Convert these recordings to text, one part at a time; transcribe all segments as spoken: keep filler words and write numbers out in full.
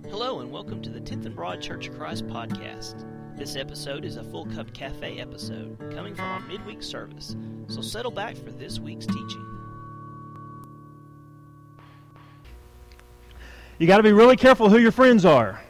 Hello and welcome to the tenth and Broad Church of Christ podcast. This episode is a Full Cup Cafe episode coming from our midweek service, so settle back for this week's teaching. You got to be really careful who your friends are.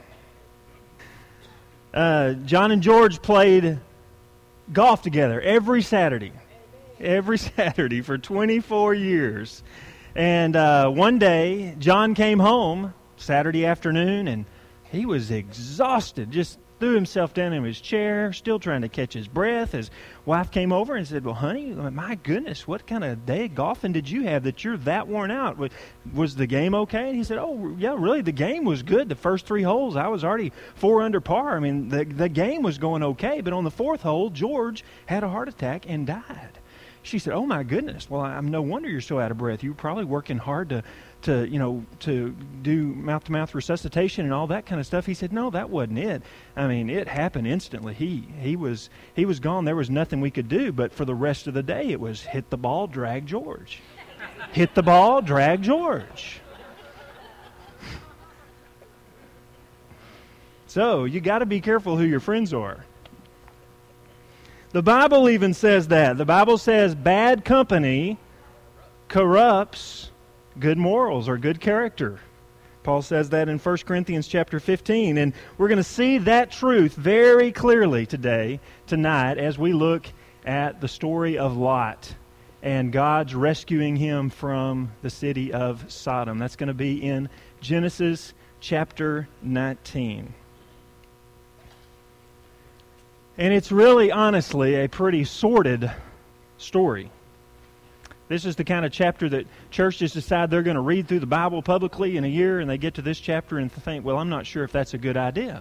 Uh, John and George played golf together every Saturday. Every Saturday for twenty-four years. And uh, one day, John came home Saturday afternoon, and he was exhausted, just threw himself down in his chair, still trying to catch his breath. His wife came over and said, well, honey, my goodness, what kind of day of golfing did you have that you're that worn out? Was the game okay? And he said, oh, yeah, really, the game was good. The first three holes, I was already four under par. I mean, the, the game was going okay, but on the fourth hole, George had a heart attack and died. She said, oh, my goodness, well, I'm no wonder you're so out of breath. You were probably working hard to, to you know, to do mouth-to-mouth resuscitation and all that kind of stuff. He said, no, that wasn't it. I mean, it happened instantly. He he was he was gone. There was nothing we could do, but for the rest of the day, it was hit the ball, drag George. Hit the ball, drag George. So, you got to be careful who your friends are. The Bible even says that. The Bible says bad company corrupts good morals or good character. Paul says that in First Corinthians chapter fifteen. And we're going to see that truth very clearly today, tonight, as we look at the story of Lot and God's rescuing him from the city of Sodom. That's going to be in Genesis chapter nineteen. And it's really, honestly, a pretty sordid story. This is the kind of chapter that churches decide they're going to read through the Bible publicly in a year, and they get to this chapter and think, well, I'm not sure if that's a good idea.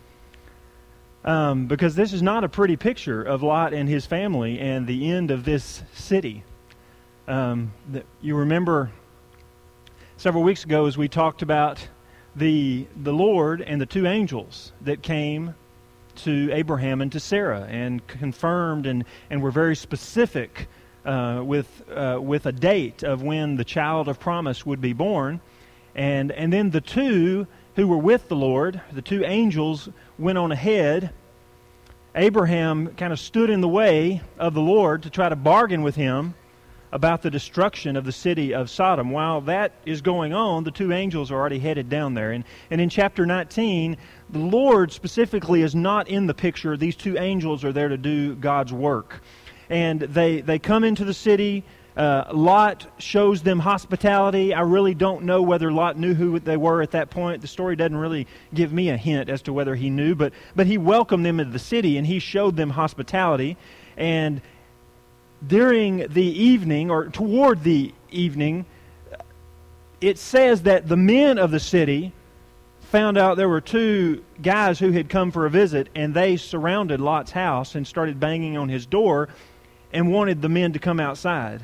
Um, because this is not a pretty picture of Lot and his family and the end of this city. Um, the, you remember several weeks ago as we talked about the the Lord and the two angels that came to Abraham and to Sarah and confirmed and, and were very specific uh, with uh, with a date of when the child of promise would be born. And, and then the two who were with the Lord, the two angels, went on ahead. Abraham kind of stood in the way of the Lord to try to bargain with him about the destruction of the city of Sodom. While that is going on, the two angels are already headed down there. And, and in chapter nineteen, the Lord specifically is not in the picture. These two angels are there to do God's work. And they, they come into the city. Uh, Lot shows them hospitality. I really don't know whether Lot knew who they were at that point. The story doesn't really give me a hint as to whether he knew. But, but he welcomed them into the city, and he showed them hospitality. And during the evening, or toward the evening, it says that the men of the city found out there were two guys who had come for a visit, and they surrounded Lot's house and started banging on his door and wanted the men to come outside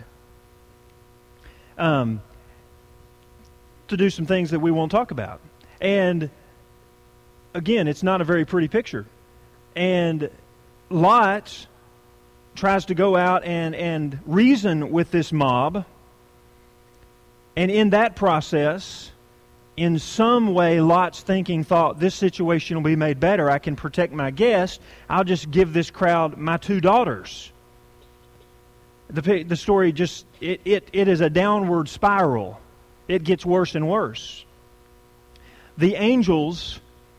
um, to do some things that we won't talk about. And again, it's not a very pretty picture. And Lot tries to go out and, and reason with this mob. And in that process, in some way, Lot's thinking thought, this situation will be made better. I can protect my guest. I'll just give this crowd my two daughters. The, the story just, it, it, it is a downward spiral. It gets worse and worse. The angels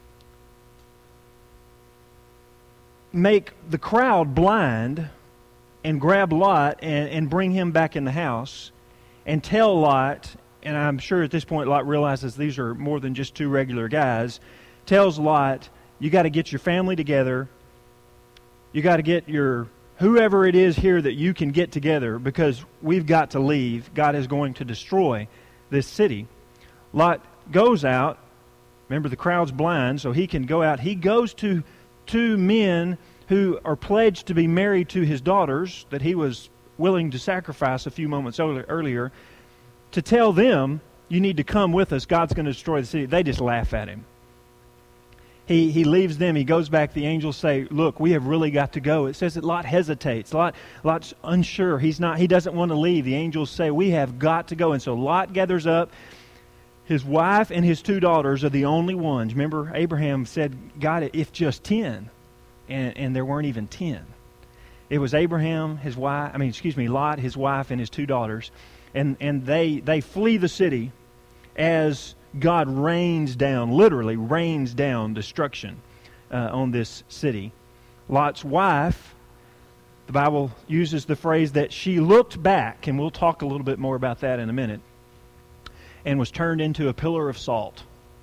make the crowd blind and grab Lot and, and bring him back in the house and tell Lot, and I'm sure at this point Lot realizes these are more than just two regular guys, tells Lot, you got to get your family together, you got to get your, whoever it is here that you can get together, because we've got to leave. God is going to destroy this city. Lot goes out, remember the crowd's blind, so he can go out. He goes to two men who are pledged to be married to his daughters that he was willing to sacrifice a few moments earlier, to tell them, you need to come with us, God's going to destroy the city. They just laugh at him. He he leaves them, he goes back, the angels say, look, we have really got to go. It says that Lot hesitates. Lot Lot's unsure. He's not he doesn't want to leave. The angels say, we have got to go. And so Lot gathers up. His wife and his two daughters are the only ones. Remember, Abraham said, God, if just ten. And, and there weren't even ten. It was Abraham, his wife, I mean, excuse me, Lot, his wife, and his two daughters. And, and they, they flee the city as God rains down, literally rains down destruction uh, on this city. Lot's wife, the Bible uses the phrase that she looked back, and we'll talk a little bit more about that in a minute, and was turned into a pillar of salt.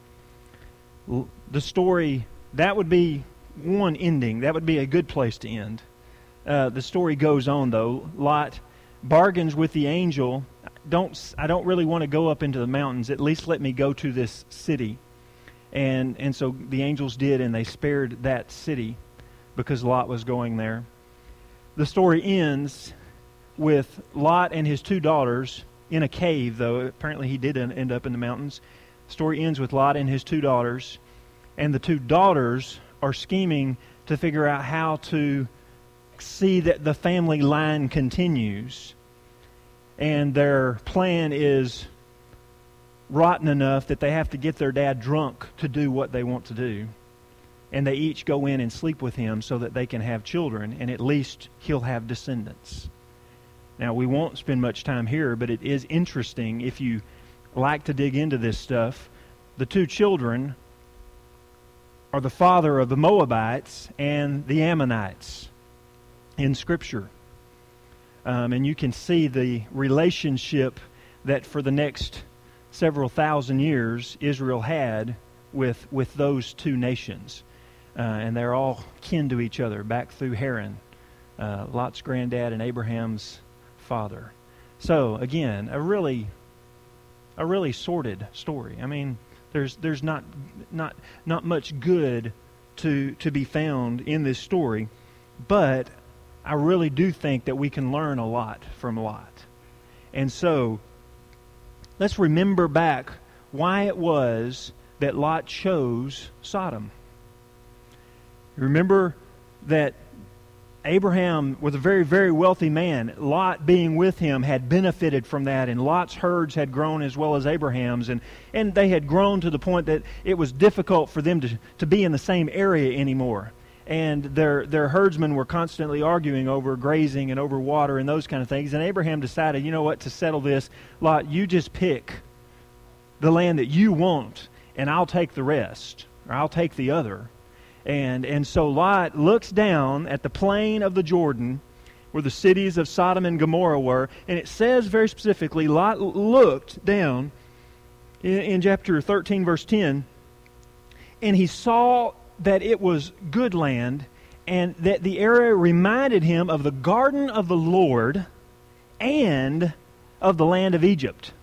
The story, that would be one ending. That would be a good place to end. Uh, the story goes on, though. Lot bargains with the angel. Don't I don't really want to go up into the mountains. At least let me go to this city. And and so the angels did, and they spared that city because Lot was going there. The story ends with Lot and his two daughters in a cave, though. Apparently he did end up in the mountains. The story ends with Lot and his two daughters. And the two daughters are scheming to figure out how to see that the family line continues. And their plan is rotten enough that they have to get their dad drunk to do what they want to do. And they each go in and sleep with him so that they can have children, and at least he'll have descendants. Now, we won't spend much time here, but it is interesting if you like to dig into this stuff. The two children are the father of the Moabites and the Ammonites in Scripture. Um, and you can see the relationship that for the next several thousand years Israel had with, with those two nations. Uh, and they're all kin to each other back through Haran, uh, Lot's granddad and Abraham's father. So again, a really, a really sordid story. I mean, there's there's not not not much good to to be found in this story, but I really do think that we can learn a lot from Lot. And so, let's remember back why it was that Lot chose Sodom. Remember that Abraham was a very, very wealthy man. Lot being with him had benefited from that, and Lot's herds had grown as well as Abraham's, and, and they had grown to the point that it was difficult for them to, to be in the same area anymore. And their their herdsmen were constantly arguing over grazing and over water and those kind of things. And Abraham decided, you know what, to settle this, Lot, you just pick the land that you want, and I'll take the rest, or I'll take the other. And and so Lot looks down at the plain of the Jordan where the cities of Sodom and Gomorrah were, and it says very specifically, Lot looked down in, in chapter thirteen, verse ten, and he saw that it was good land, and that the area reminded him of the garden of the Lord and of the land of Egypt.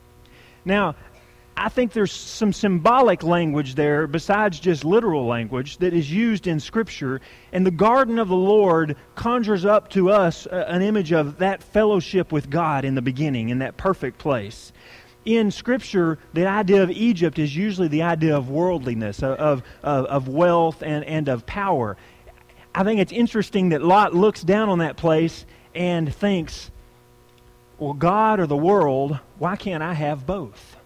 Now, I think there's some symbolic language there besides just literal language that is used in Scripture. And the garden of the Lord conjures up to us an image of that fellowship with God in the beginning, in that perfect place. In Scripture, the idea of Egypt is usually the idea of worldliness, of, of, of wealth, and, and of power. I think it's interesting that Lot looks down on that place and thinks, well, God or the world, why can't I have both?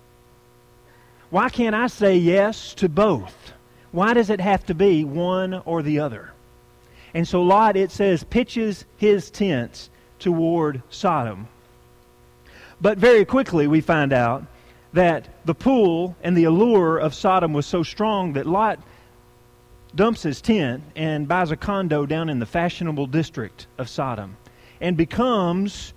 Why can't I say yes to both? Why does it have to be one or the other? And so Lot, it says, pitches his tents toward Sodom. But very quickly we find out that the pull and the allure of Sodom was so strong that Lot dumps his tent and buys a condo down in the fashionable district of Sodom and becomes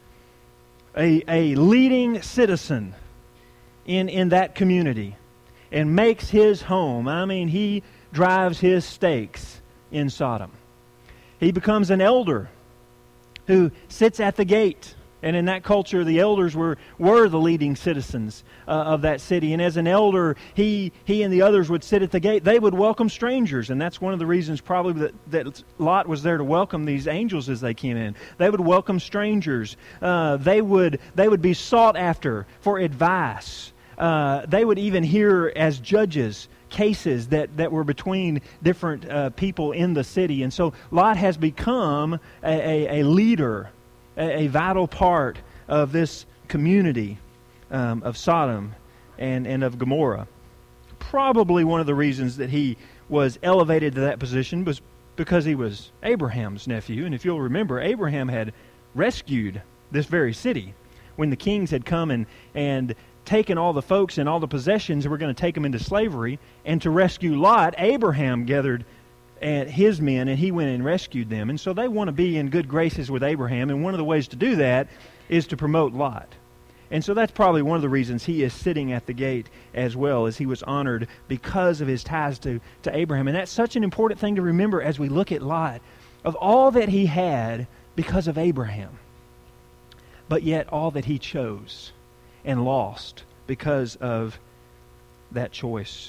a, a leading citizen in, in that community and makes his home. I mean, he drives his stakes in Sodom. He becomes an elder who sits at the gate. And in that culture, the elders were, were the leading citizens uh, of that city. And as an elder, he he and the others would sit at the gate. They would welcome strangers. And that's one of the reasons probably that, that Lot was there to welcome these angels as they came in. They would welcome strangers. Uh, they would they would be sought after for advice. Uh, they would even hear as judges cases that, that were between different uh, people in the city. And so Lot has become a, a, a leader, a vital part of this community um, of Sodom. and, and of Gomorrah. Probably one of the reasons that he was elevated to that position was because he was Abraham's nephew. And if you'll remember, Abraham had rescued this very city when the kings had come and, and taken all the folks and all the possessions and were going to take them into slavery. And to rescue Lot, Abraham gathered and his men, and he went and rescued them. And so they want to be in good graces with Abraham, and one of the ways to do that is to promote Lot. And so that's probably one of the reasons he is sitting at the gate as well, as he was honored because of his ties to, to Abraham. And that's such an important thing to remember as we look at Lot, of all that he had because of Abraham, but yet all that he chose and lost because of that choice.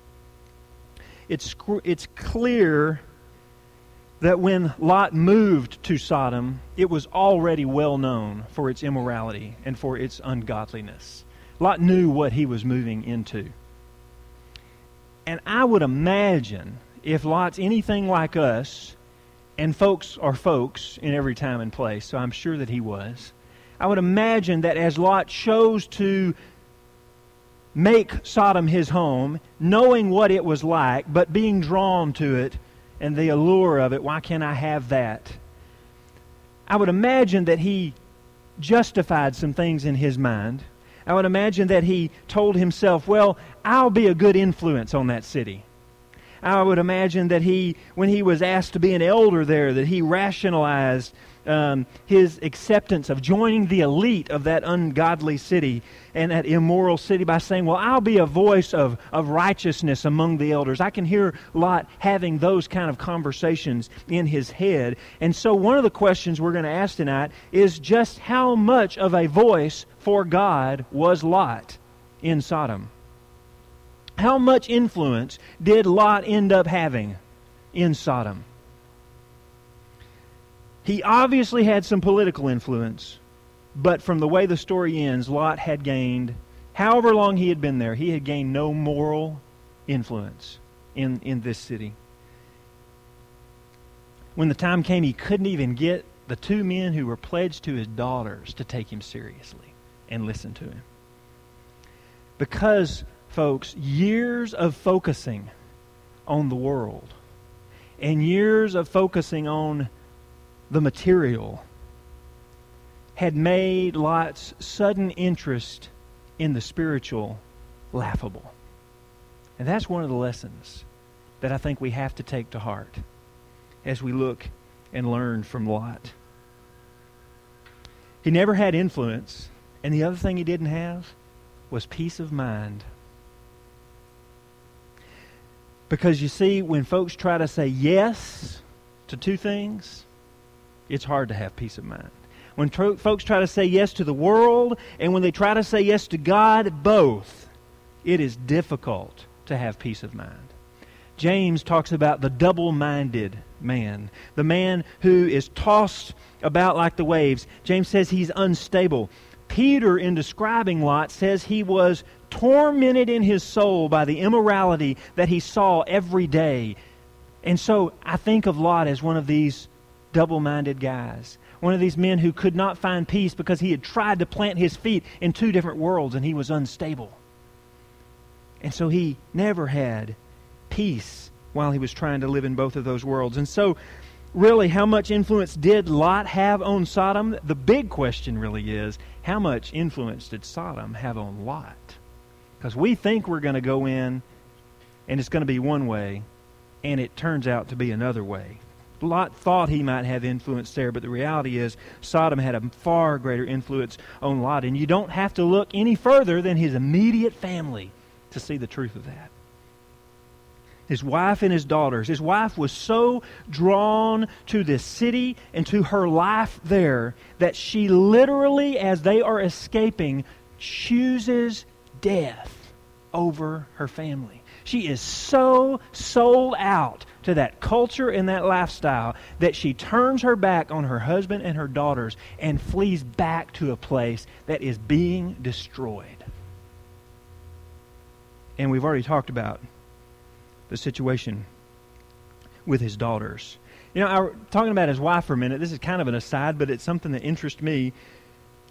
It's, it's clear that when Lot moved to Sodom, it was already well known for its immorality and for its ungodliness. Lot knew what he was moving into. And I would imagine if Lot's anything like us, and folks are folks in every time and place, so I'm sure that he was, I would imagine that as Lot chose to make Sodom his home, knowing what it was like, but being drawn to it and the allure of it, why can't I have that? I would imagine that he justified some things in his mind. I would imagine that he told himself, well, I'll be a good influence on that city. I would imagine that he, when he was asked to be an elder there, that he rationalized um, his acceptance of joining the elite of that ungodly city and that immoral city by saying, well, I'll be a voice of, of righteousness among the elders. I can hear Lot having those kind of conversations in his head. And so one of the questions we're going to ask tonight is just how much of a voice for God was Lot in Sodom? How much influence did Lot end up having in Sodom? He obviously had some political influence, but from the way the story ends, Lot had gained, however long he had been there, he had gained no moral influence in, in this city. When the time came, he couldn't even get the two men who were pledged to his daughters to take him seriously and listen to him. Because, folks, years of focusing on the world and years of focusing on the material had made Lot's sudden interest in the spiritual laughable. And that's one of the lessons that I think we have to take to heart as we look and learn from Lot. He never had influence, and the other thing he didn't have was peace of mind. Because you see, when folks try to say yes to two things, it's hard to have peace of mind. When tro- folks try to say yes to the world, and when they try to say yes to God, both, it is difficult to have peace of mind. James talks about the double-minded man, the man who is tossed about like the waves. James says he's unstable. Peter, in describing Lot, says he was tormented in his soul by the immorality that he saw every day. And so I think of Lot as one of these double-minded guys. One of these men who could not find peace because he had tried to plant his feet in two different worlds and he was unstable. And so he never had peace while he was trying to live in both of those worlds. And so really, how much influence did Lot have on Sodom? The big question really is, how much influence did Sodom have on Lot? Because we think we're going to go in and it's going to be one way, and it turns out to be another way. Lot thought he might have influence there, but the reality is Sodom had a far greater influence on Lot. And you don't have to look any further than his immediate family to see the truth of that. His wife and his daughters. His wife was so drawn to this city and to her life there that she literally, as they are escaping, chooses death over her family. She is so sold out to that culture and that lifestyle that she turns her back on her husband and her daughters and flees back to a place that is being destroyed. And we've already talked about the situation with his daughters. You know, I, talking about his wife for a minute, this is kind of an aside, but it's something that interests me.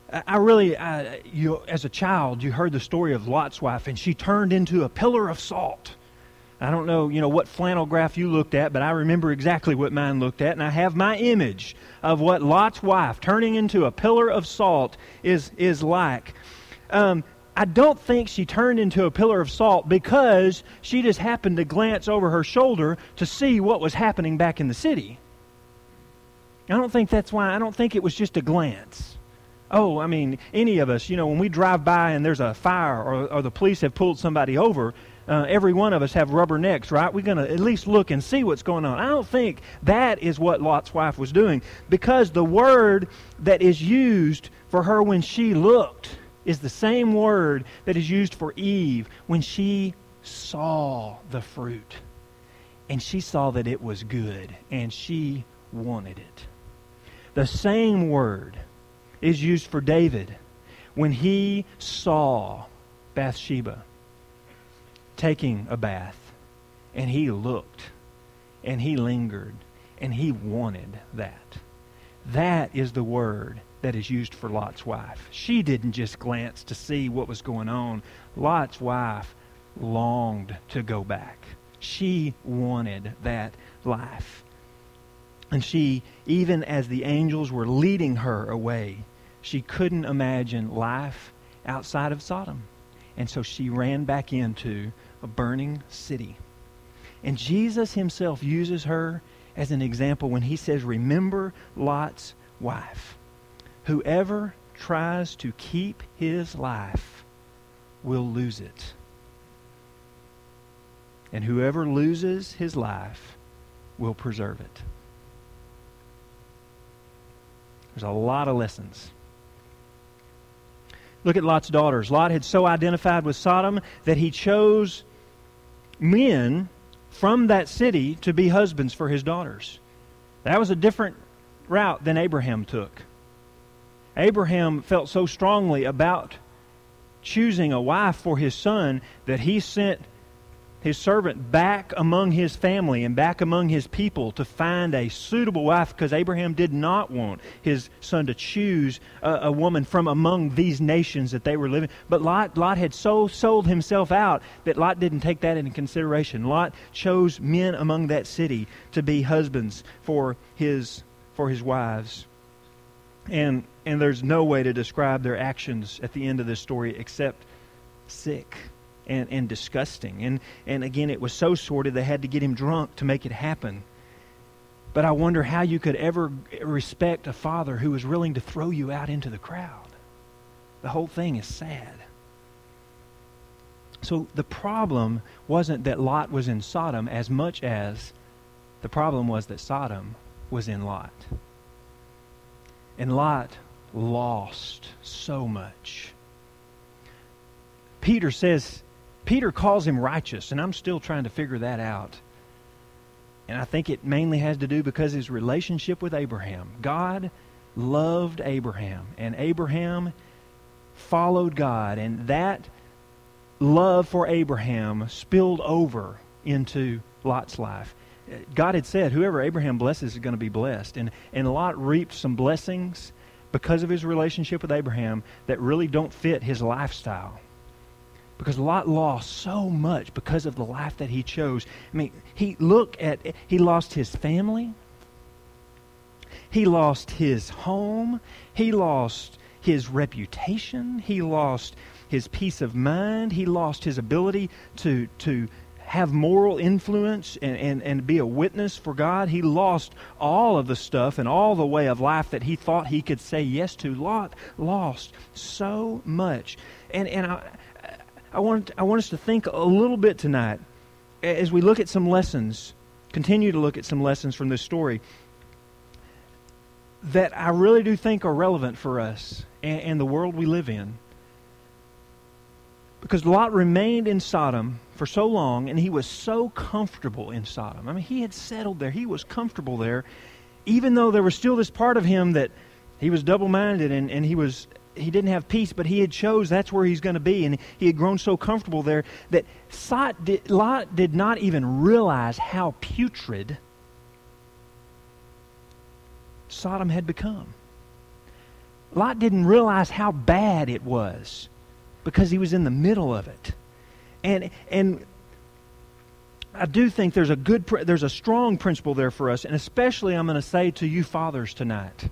I really, I, you, as a child, you heard the story of Lot's wife, and she turned into a pillar of salt. I don't know, you know, what flannel graph you looked at, but I remember exactly what mine looked at, and I have my image of what Lot's wife turning into a pillar of salt is is like. Um, I don't think she turned into a pillar of salt because she just happened to glance over her shoulder to see what was happening back in the city. I don't think that's why. I don't think it was just a glance. Oh, I mean, any of us, you know, when we drive by and there's a fire or, or the police have pulled somebody over, uh, every one of us have rubber necks, right? We're going to at least look and see what's going on. I don't think that is what Lot's wife was doing, because the word that is used for her when she looked is the same word that is used for Eve when she saw the fruit. And she saw that it was good, and she wanted it. The same word is used for David when he saw Bathsheba taking a bath, and he looked, and he lingered, and he wanted that. That is the word that is used for Lot's wife. She didn't just glance to see what was going on. Lot's wife longed to go back. She wanted that life. And she, even as the angels were leading her away, she couldn't imagine life outside of Sodom. And so she ran back into a burning city. And Jesus himself uses her as an example when he says, remember Lot's wife. Whoever tries to keep his life will lose it. And whoever loses his life will preserve it. There's a lot of lessons. Look at Lot's daughters. Lot had so identified with Sodom that he chose men from that city to be husbands for his daughters. That was a different route than Abraham took. Abraham felt so strongly about choosing a wife for his son that he sent his servant back among his family and back among his people to find a suitable wife, because Abraham did not want his son to choose a, a woman from among these nations that they were living. But Lot, Lot had so sold himself out that Lot didn't take that into consideration. Lot chose men among that city to be husbands for his for his wives. And and there's no way to describe their actions at the end of this story except sick and, and disgusting. And, and again, it was so sordid they had to get him drunk to make it happen. But I wonder how you could ever respect a father who was willing to throw you out into the crowd. The whole thing is sad. So the problem wasn't that Lot was in Sodom as much as the problem was that Sodom was in Lot. And Lot lost so much. Peter says, Peter calls him righteous, and I'm still trying to figure that out. And I think it mainly has to do because of his relationship with Abraham. God loved Abraham, and Abraham followed God, and that love for Abraham spilled over into Lot's life. God had said, whoever Abraham blesses is going to be blessed. And, and Lot reaped some blessings because of his relationship with Abraham that really don't fit his lifestyle. Because Lot lost so much because of the life that he chose. I mean, he look at he lost his family. He lost his home. He lost his reputation. He lost his peace of mind. He lost his ability to to have moral influence and, and, and be a witness for God. He lost all of the stuff and all the way of life that he thought he could say yes to. Lot lost so much. And and I I want I want us to think a little bit tonight as we look at some lessons, continue to look at some lessons from this story that I really do think are relevant for us and, and the world we live in. Because Lot remained in Sodom for so long, and he was so comfortable in Sodom. I mean, he had settled there. He was comfortable there, even though there was still this part of him that he was double-minded and, and he was he didn't have peace, but he had chose that's where he's going to be, and he had grown so comfortable there that Lot did not even realize how putrid Sodom had become. Lot didn't realize how bad it was because he was in the middle of it. And and I do think there's a good, there's a strong principle there for us, and especially I'm going to say to you fathers tonight,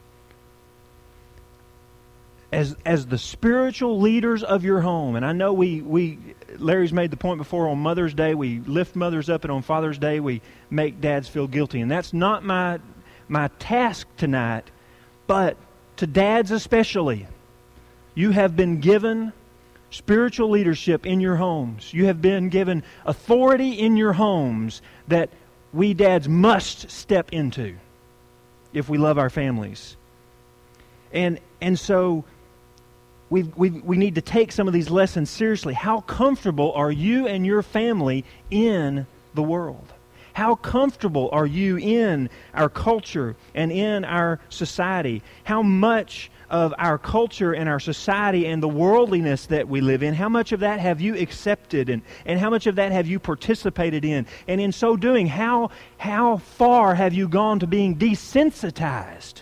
as as the spiritual leaders of your home. And I know we we Larry's made the point before, on Mother's Day we lift mothers up, and on Father's Day we make dads feel guilty, and that's not my my task tonight. But to dads especially, you have been given spiritual leadership in your homes. You have been given authority in your homes that we dads must step into if we love our families. And and so we we we need to take some of these lessons seriously. How comfortable are you and your family in the world? How comfortable are you in our culture and in our society? How much of our culture and our society and the worldliness that we live in, how much of that have you accepted, and, and how much of that have you participated in? And in so doing, how, how far have you gone to being desensitized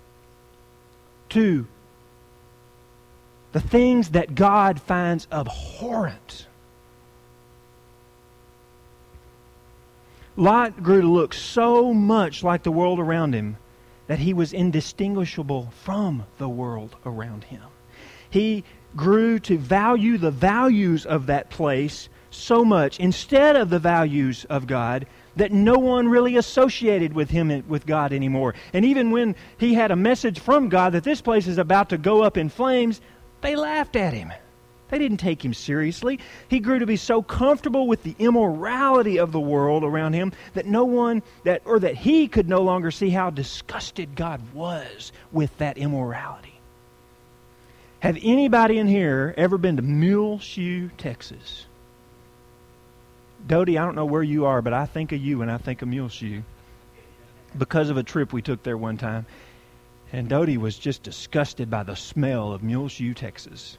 to the things that God finds abhorrent? Lot grew to look so much like the world around him that he was indistinguishable from the world around him. He grew to value the values of that place so much instead of the values of God that no one really associated with him, with God anymore. And even when he had a message from God that this place is about to go up in flames, they laughed at him. They didn't take him seriously. He grew to be so comfortable with the immorality of the world around him that no one, that or that he could no longer see how disgusted God was with that immorality. Have anybody in here ever been to Muleshoe, Texas? Dodie, I don't know where you are, but I think of you when I think of Muleshoe because of a trip we took there one time. And Dodie was just disgusted by the smell of Muleshoe, Texas.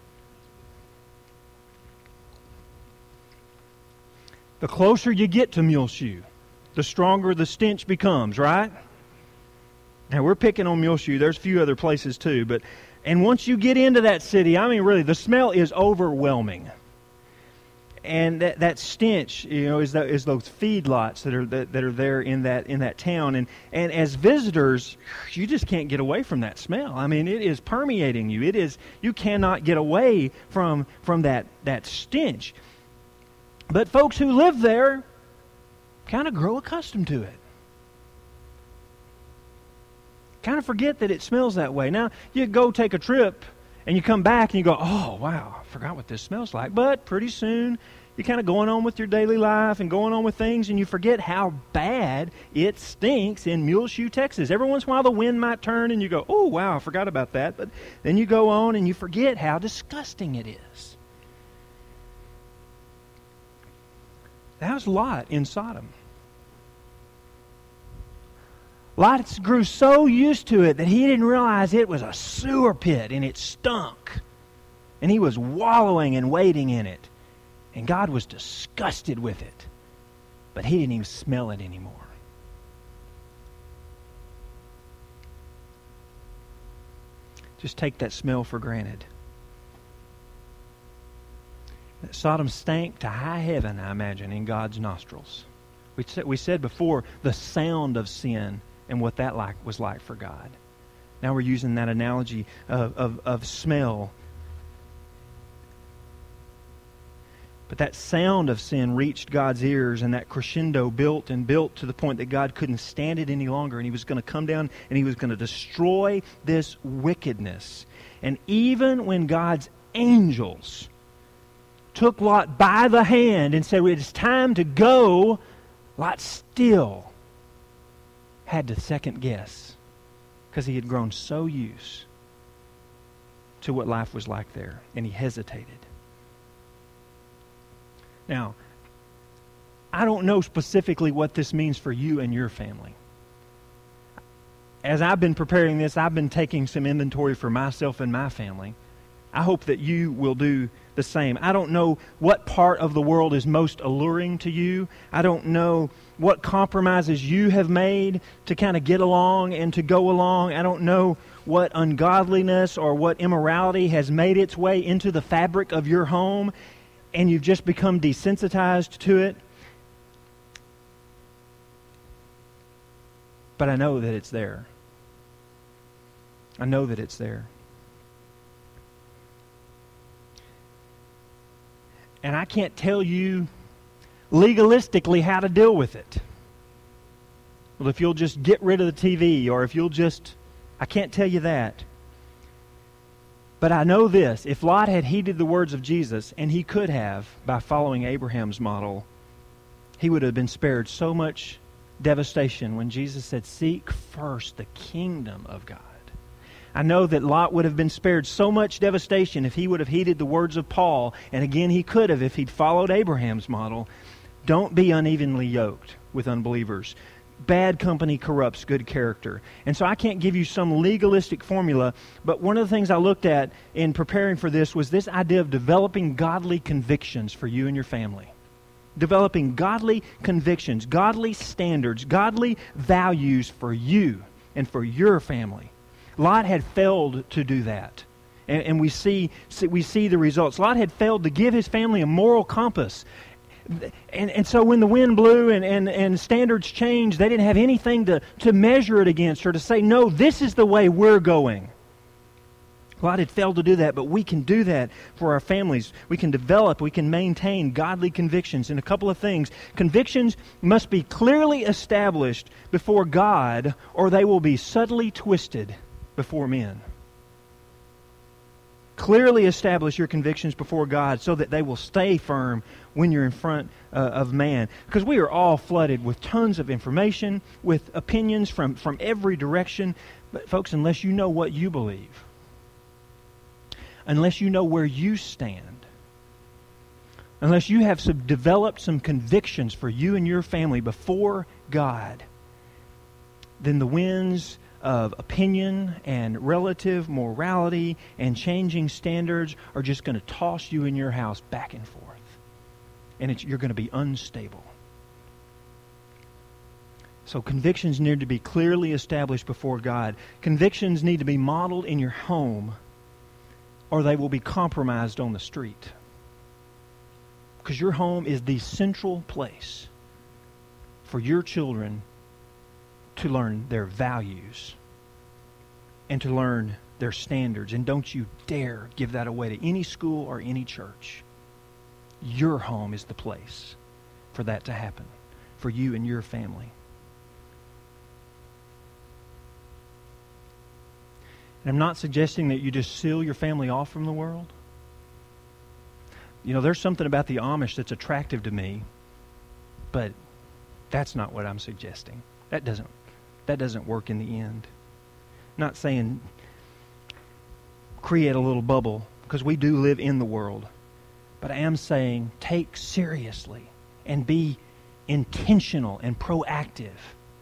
The closer you get to Muleshoe, the stronger the stench becomes, right? Now, we're picking on Muleshoe. There's a few other places too. but And once you get into that city, I mean, really, the smell is overwhelming. And that, that stench, you know, is, the, is those feedlots that are that, that are there in that in that town. And, and as visitors, you just can't get away from that smell. I mean, it is permeating you. It is you cannot get away from from that that stench. But folks who live there kind of grow accustomed to it. Kind of forget that it smells that way. Now, you go take a trip and you come back and you go, oh, wow, I forgot what this smells like. But pretty soon, you're kind of going on with your daily life and going on with things, and you forget how bad it stinks in Muleshoe, Texas. Every once in a while, the wind might turn and you go, oh, wow, I forgot about that. But then you go on and you forget how disgusting it is. That was Lot in Sodom. Lot grew so used to it that he didn't realize it was a sewer pit and it stunk. And he was wallowing and wading in it. And God was disgusted with it. But he didn't even smell it anymore. Just take that smell for granted. Sodom stank to high heaven, I imagine, in God's nostrils. We said, we said before the sound of sin and what that like was like for God. Now we're using that analogy of, of, of smell. But that sound of sin reached God's ears, and that crescendo built and built to the point that God couldn't stand it any longer, and He was going to come down and He was going to destroy this wickedness. And even when God's angels took Lot by the hand and said, it's time to go, Lot still had to second guess because he had grown so used to what life was like there, and he hesitated. Now, I don't know specifically what this means for you and your family. As I've been preparing this, I've been taking some inventory for myself and my family. I hope that you will do the same. I don't know what part of the world is most alluring to you. I don't know what compromises you have made to kind of get along and to go along. I don't know what ungodliness or what immorality has made its way into the fabric of your home and you've just become desensitized to it. But I know that it's there. I know that it's there. And I can't tell you legalistically how to deal with it. Well, if you'll just get rid of the T V, or if you'll just... I can't tell you that. But I know this. If Lot had heeded the words of Jesus, and he could have, by following Abraham's model, he would have been spared so much devastation when Jesus said, "Seek first the kingdom of God." I know that Lot would have been spared so much devastation if he would have heeded the words of Paul, and again he could have if he'd followed Abraham's model. Don't be unevenly yoked with unbelievers. Bad company corrupts good character. And so I can't give you some legalistic formula, but one of the things I looked at in preparing for this was this idea of developing godly convictions for you and your family. Developing godly convictions, godly standards, godly values for you and for your family. Lot had failed to do that. And, and we see we see the results. Lot had failed to give his family a moral compass. And, and so when the wind blew and, and, and standards changed, they didn't have anything to, to measure it against or to say, no, this is the way we're going. Lot had failed to do that, but we can do that for our families. We can develop, we can maintain godly convictions. And a couple of things. Convictions must be clearly established before God, or they will be subtly twisted before men. Clearly establish your convictions before God so that they will stay firm when you're in front uh, of man. Because we are all flooded with tons of information, with opinions from, from every direction. But folks, unless you know what you believe, unless you know where you stand, unless you have some, developed some convictions for you and your family before God, then the winds of opinion and relative morality and changing standards are just going to toss you and your house back and forth. And it's, you're going to be unstable. So convictions need to be clearly established before God. Convictions need to be modeled in your home, or they will be compromised on the street. Because your home is the central place for your children to learn their values and to learn their standards. And don't you dare give that away to any school or any church. Your home is the place for that to happen, for you and your family. And I'm not suggesting that you just seal your family off from the world. You know, there's something about the Amish that's attractive to me, but that's not what I'm suggesting. That doesn't That doesn't work in the end. I'm not saying create a little bubble, because we do live in the world. But I am saying take seriously and be intentional and proactive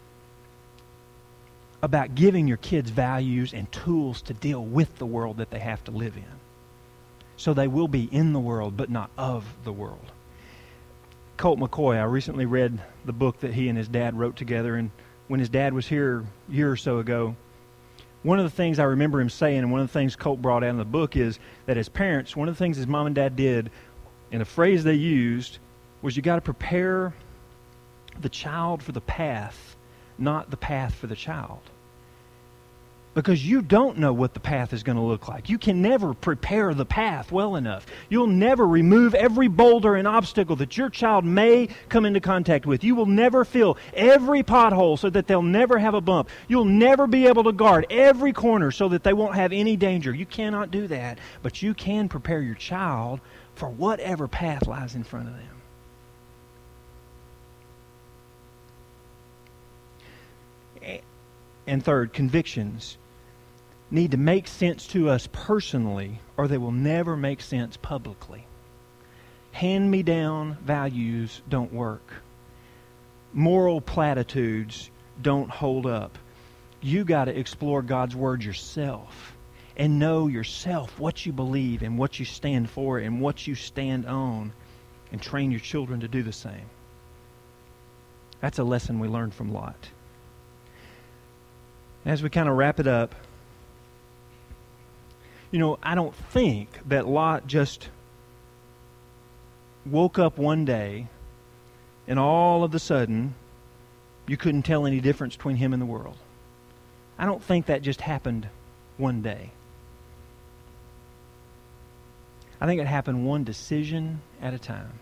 about giving your kids values and tools to deal with the world that they have to live in. So they will be in the world, but not of the world. Colt McCoy, I recently read the book that he and his dad wrote together, and when his dad was here a year or so ago, one of the things I remember him saying, and one of the things Colt brought out in the book, is that as parents, one of the things his mom and dad did, and a phrase they used, was you got to prepare the child for the path, not the path for the child. Because you don't know what the path is going to look like. You can never prepare the path well enough. You'll never remove every boulder and obstacle that your child may come into contact with. You will never fill every pothole so that they'll never have a bump. You'll never be able to guard every corner so that they won't have any danger. You cannot do that. But you can prepare your child for whatever path lies in front of them. And third, convictions need to make sense to us personally, or they will never make sense publicly. Hand-me-down values don't work. Moral platitudes don't hold up. You got to explore God's Word yourself and know yourself, what you believe and what you stand for and what you stand on, and train your children to do the same. That's a lesson we learned from Lot. As we kind of wrap it up, you know, I don't think that Lot just woke up one day and all of a sudden you couldn't tell any difference between him and the world. I don't think that just happened one day. I think it happened one decision at a time.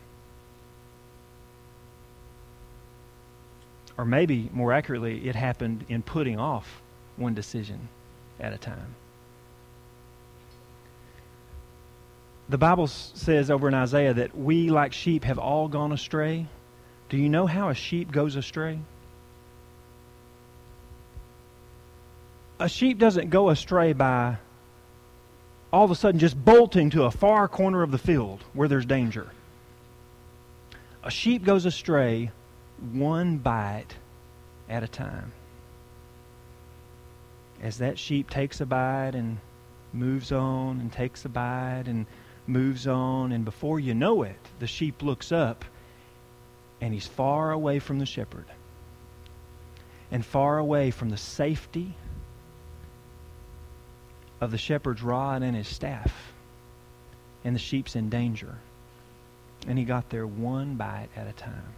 Or maybe, more accurately, it happened in putting off one decision at a time. The Bible says over in Isaiah that we, like sheep, have all gone astray. Do you know how a sheep goes astray? A sheep doesn't go astray by all of a sudden just bolting to a far corner of the field where there's danger. A sheep goes astray one bite at a time. As that sheep takes a bite and moves on and takes a bite and moves on, and before you know it, the sheep looks up and he's far away from the shepherd and far away from the safety of the shepherd's rod and his staff, and the sheep's in danger. And he got there one bite at a time.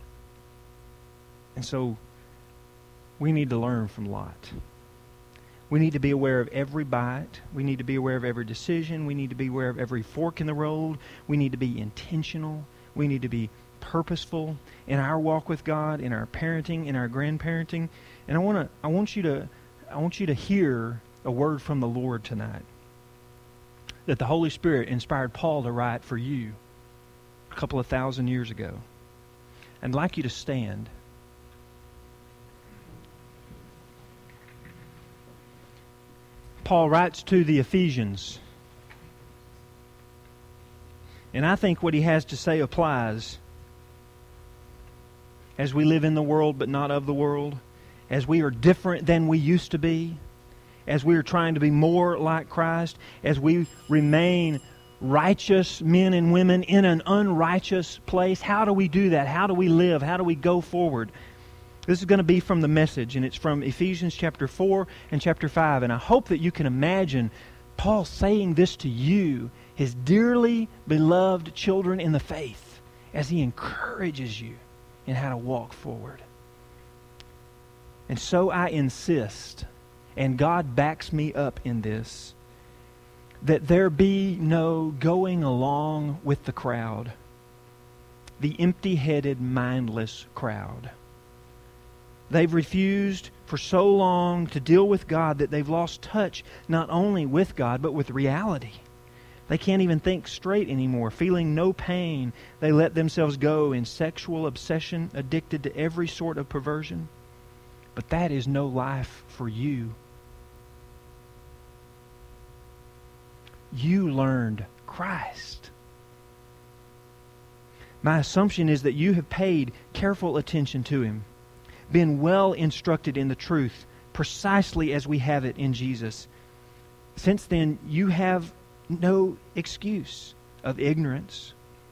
And so we need to learn from Lot. We need to be aware of every bite. We need to be aware of every decision. We need to be aware of every fork in the road. We need to be intentional. We need to be purposeful in our walk with God, in our parenting, in our grandparenting. And I want to I want you to I want you to hear a word from the Lord tonight that the Holy Spirit inspired Paul to write for you a couple of thousand years ago. I'd like you to stand. Paul writes to the Ephesians, and I think what he has to say applies as we live in the world but not of the world, as we are different than we used to be, as we are trying to be more like Christ, as we remain righteous men and women in an unrighteous place. How do we do that? How do we live? How do we go forward? This is going to be from the Message, and it's from Ephesians chapter four and chapter five. And I hope that you can imagine Paul saying this to you, his dearly beloved children in the faith, as he encourages you in how to walk forward. And so I insist, and God backs me up in this, that there be no going along with the crowd, the empty-headed, mindless crowd. They've refused for so long to deal with God that they've lost touch not only with God, but with reality. They can't even think straight anymore. Feeling no pain, they let themselves go in sexual obsession, addicted to every sort of perversion. But that is no life for you. You learned Christ. My assumption is that you have paid careful attention to Him, been well instructed in the truth, precisely as we have it in Jesus. Since then, you have no excuse of ignorance.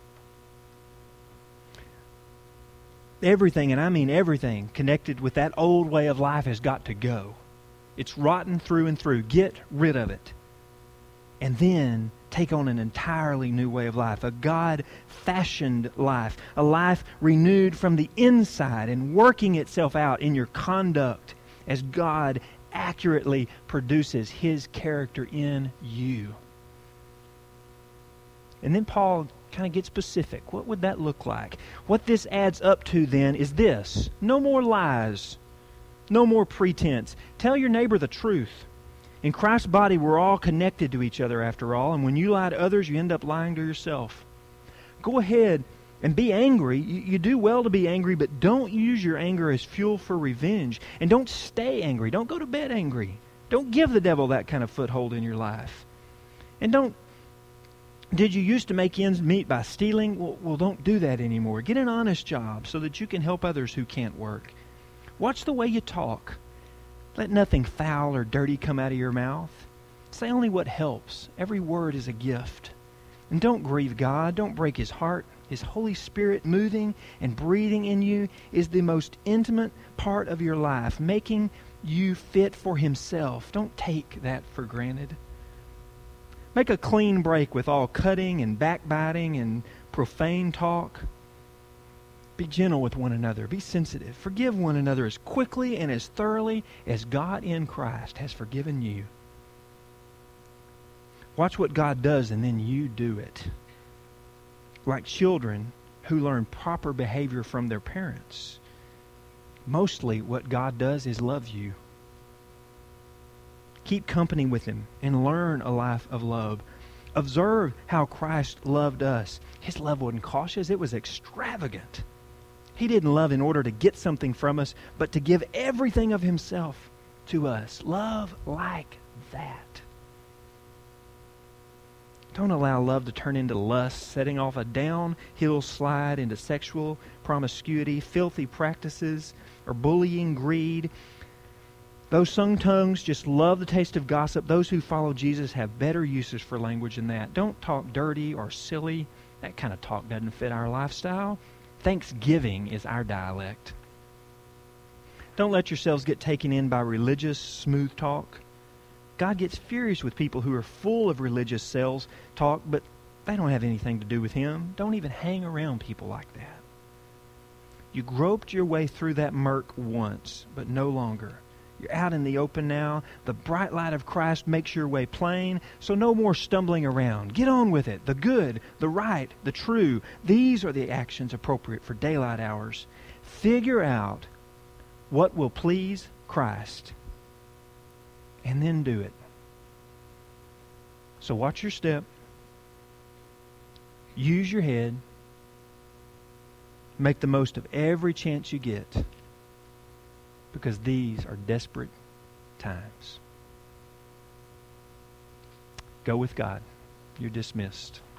Everything, and I mean everything, connected with that old way of life has got to go. It's rotten through and through. Get rid of it. And then take on an entirely new way of life, a God-fashioned life, a life renewed from the inside and working itself out in your conduct as God accurately produces His character in you. And then Paul kind of gets specific. What would that look like? What this adds up to then is this: no more lies, no more pretense. Tell your neighbor the truth. In Christ's body, we're all connected to each other after all, and when you lie to others, you end up lying to yourself. Go ahead and be angry. You, you do well to be angry, but don't use your anger as fuel for revenge. And don't stay angry. Don't go to bed angry. Don't give the devil that kind of foothold in your life. And don't, did you used to make ends meet by stealing? Well, well, don't do that anymore. Get an honest job so that you can help others who can't work. Watch the way you talk. Let nothing foul or dirty come out of your mouth. Say only what helps. Every word is a gift. And don't grieve God. Don't break His heart. His Holy Spirit moving and breathing in you is the most intimate part of your life, making you fit for Himself. Don't take that for granted. Make a clean break with all cutting and backbiting and profane talk. Be gentle with one another. Be sensitive. Forgive one another as quickly and as thoroughly as God in Christ has forgiven you. Watch what God does and then you do it. Like children who learn proper behavior from their parents. Mostly what God does is love you. Keep company with Him and learn a life of love. Observe how Christ loved us. His love wasn't cautious. It was extravagant. He didn't love in order to get something from us, but to give everything of Himself to us. Love like that. Don't allow love to turn into lust, setting off a downhill slide into sexual promiscuity, filthy practices, or bullying, greed. Those sung tongues just love the taste of gossip. Those who follow Jesus have better uses for language than that. Don't talk dirty or silly. That kind of talk doesn't fit our lifestyle. Thanksgiving is our dialect. Don't let yourselves get taken in by religious smooth talk. God gets furious with people who are full of religious sales talk, but they don't have anything to do with Him. Don't even hang around people like that. You groped your way through that murk once, but no longer. You're out in the open now. The bright light of Christ makes your way plain, so no more stumbling around. Get on with it. The good, the right, the true. These are the actions appropriate for daylight hours. Figure out what will please Christ, and then do it. So watch your step. Use your head. Make the most of every chance you get, because these are desperate times. Go with God. You're dismissed.